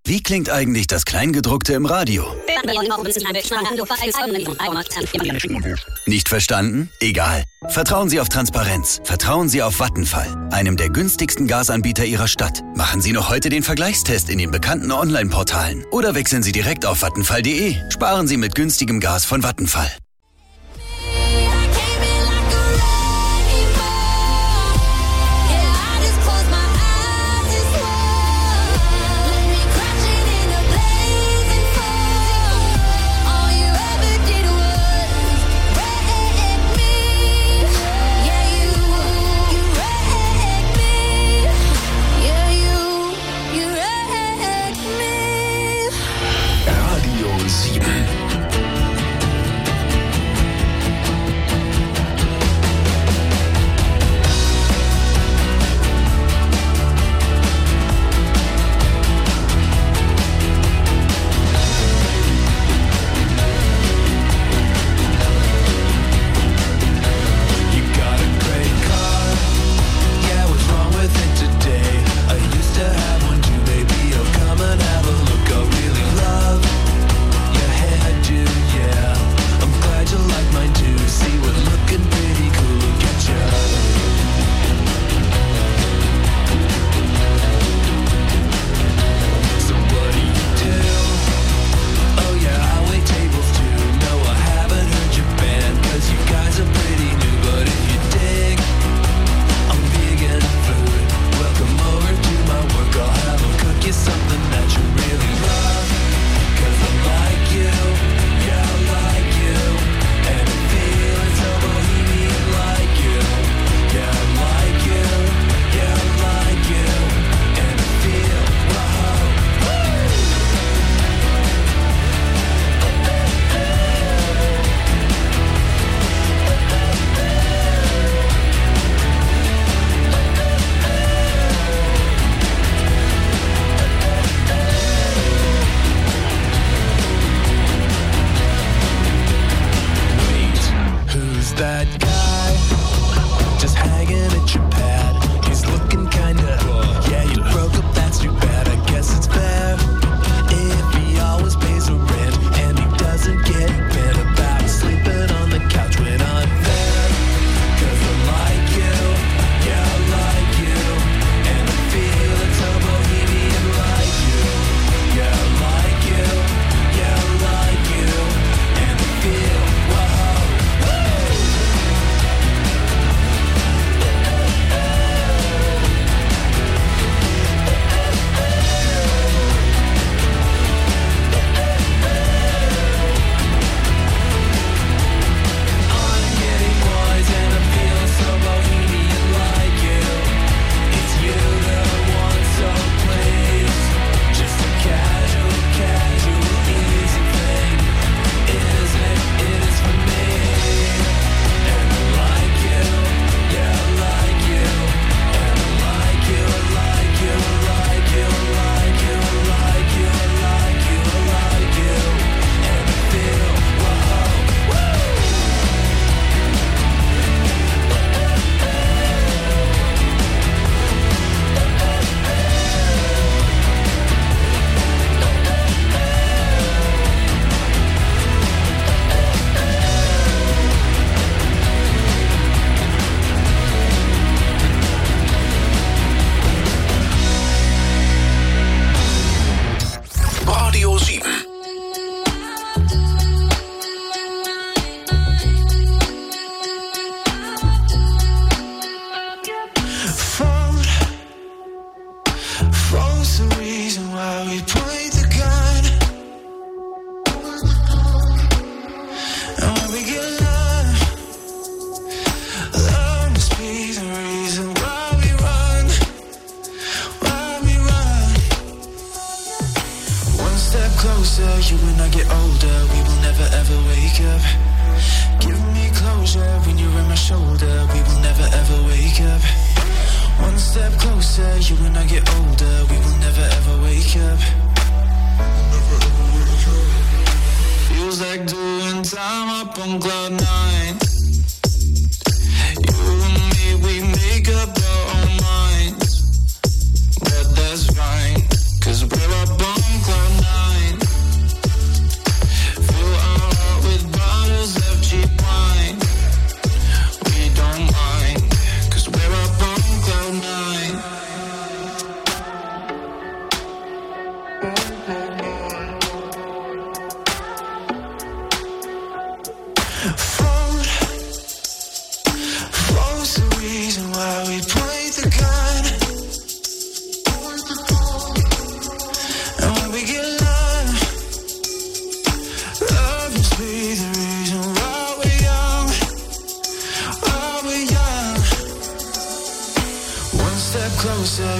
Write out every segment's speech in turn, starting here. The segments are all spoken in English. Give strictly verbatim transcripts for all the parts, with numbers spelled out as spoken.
Wie klingt eigentlich das Kleingedruckte im Radio? Nicht verstanden? Egal. Vertrauen Sie auf Transparenz. Vertrauen Sie auf Vattenfall, einem der günstigsten Gasanbieter Ihrer Stadt. Machen Sie noch heute den Vergleichstest in den bekannten Online-Portalen. Oder wechseln Sie direkt auf vattenfall punkt de. Sparen Sie mit günstigem Gas von Vattenfall. Cause we're a bunk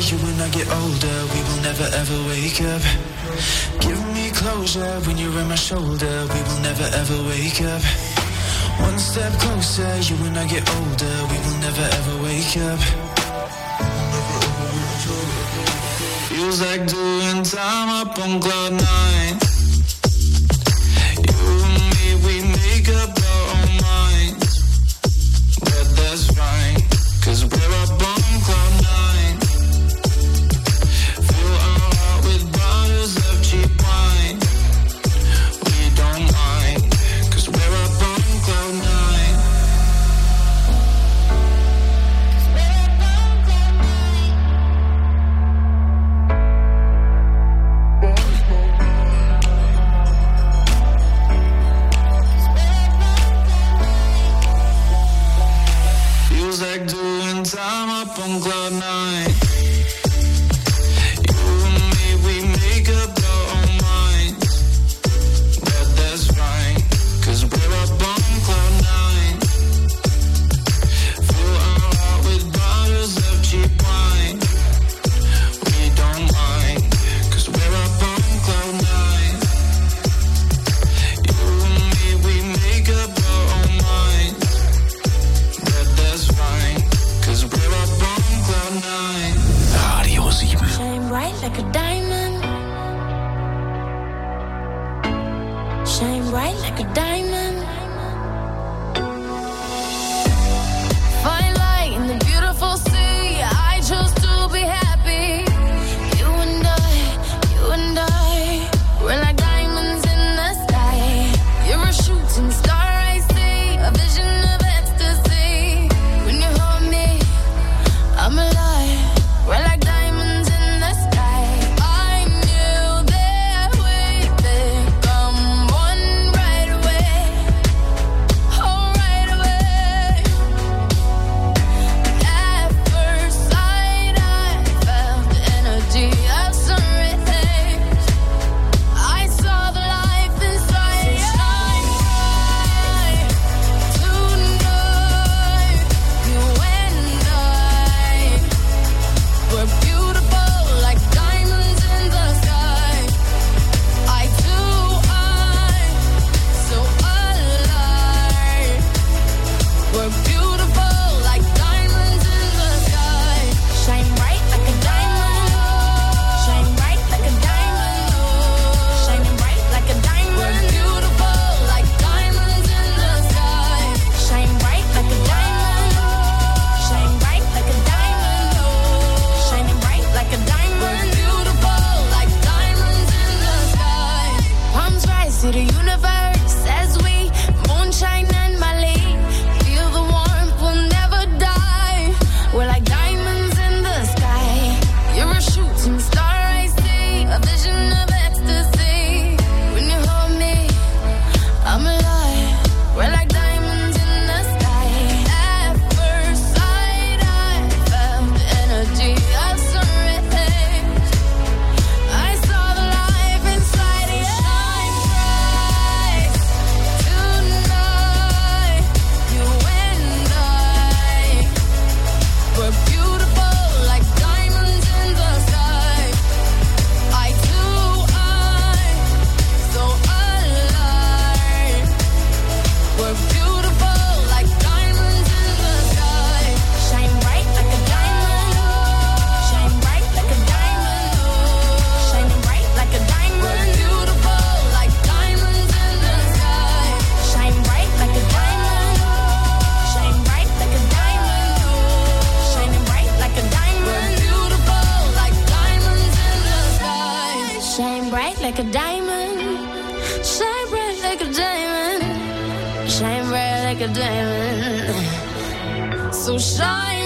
you and I get older, we will never ever wake up. Give me closure when you're on my shoulder, we will never ever wake up. One step closer, you and I get older, we will never ever wake up. Feels like doing time up on cloud nine. You and me, we make up our own minds. But that's fine, cause we're up on cloud nine. Fill our heart with bottles of cheap wine. We don't mind, cause we're up on cloud nine. Feels like doing time up on cloud nine. You and me, we make up our own minds. But that's fine, cause we're up on cloud nine. Fill our heart with bottles of cheap wine. We don't mind, cause we're up on cloud nine. You and me, we make up our own minds. But that's fine, cause we're up on cloud nine. Radio sieben. Shine bright like a diamond. Shine bright like a diamond. Fine light in the beautiful sea. I chose to be happy. You and I, you and I, we're like diamonds in the sky. You're a shooting star, I see, a vision of ecstasy. When you hold me, I'm alive. We're like diamonds in the sky. I knew that we'd become one right away. Oh, right away. At first sight, I felt the energy of sun rays. I saw the life inside. So shine bright tonight. You and I, we're beautiful like diamonds in the sky. I do, I, so alive. We're beautiful like diamonds in the sky. Shine bright like a diamond. Shine bright like a diamond. Shining bright like a diamond. We're beautiful like diamonds in the sky. Shine bright like a diamond. Shine bright like a diamond. Shining bright like a diamond. We're beautiful like diamonds in the sky. Palms rise to the universe as we moonshine and Mali. Feel the warmth, we'll never die. We're like diamonds in the sky. You're a shooting star, I see, a vision of ecstasy. When you hold me, I'm alive. We're like diamonds in the sky. At first sight, I felt the energy of sun rays. I saw the life inside you. Shine bright tonight. You and I, we're beautiful like diamonds in the sky. I do, I, so alive. We're beautiful like diamonds in the sky. Shine bright like a diamond. Shine bright like a diamond. Shining bright like a diamond. We're beautiful like diamonds in the sky. Shine bright like a diamond. Shine bright like a diamond. Shining bright like a diamond. We're beautiful like diamonds in the sky. Shine bright like a diamond. Shine bright like a diamond. Shine bright like a diamond. So shine